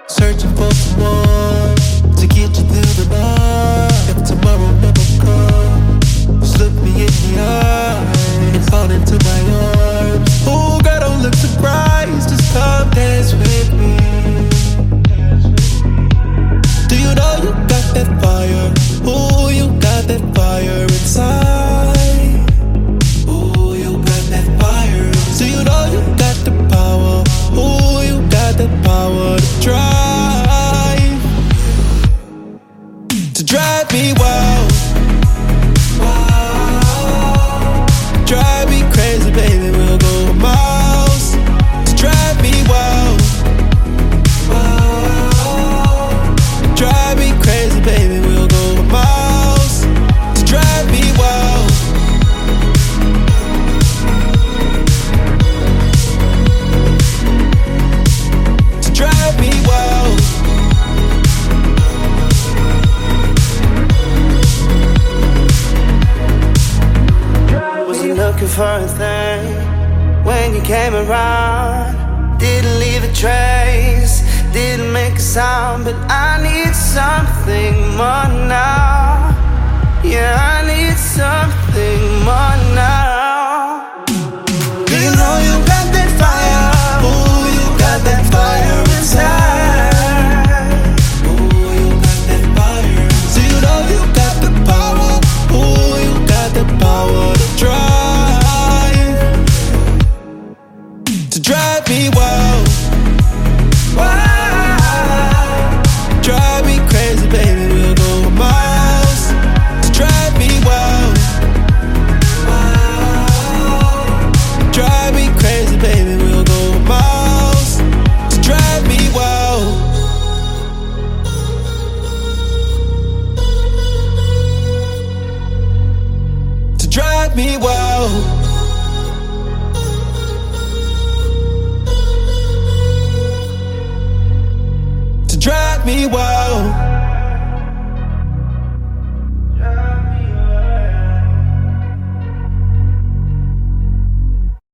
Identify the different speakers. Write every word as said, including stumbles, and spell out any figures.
Speaker 1: Searching for someone to get you through the night. If tomorrow never comes, just look me in the eye and fall into my arms. Oh girl, don't look surprised, just come dance with me. Do you know you got that fire? Oh, you got that fire inside. Oh, you got that fire. Do you know you got the power? Oh, you got that power to drive, to drive me wild, drive me crazy, baby. We'll go miles to drive me wild, drive me crazy, baby. We'll go miles to drive me wild. To drive me wild.
Speaker 2: Wasn't looking for a thing when you came around. Didn't leave a trace, didn't make a sound, but I need something more now. Yeah, I need something more now. Do you know you got that fire? Oh, you got that fire inside.
Speaker 1: Oh, you got that fire. Do you know you got the power? Oh, you got the power to drive, to drive me wild. Drive me crazy, baby, we'll go miles to drive me wild. Drive me crazy, baby, we'll go miles to drive me wild. To drive me wild. To drive me wild.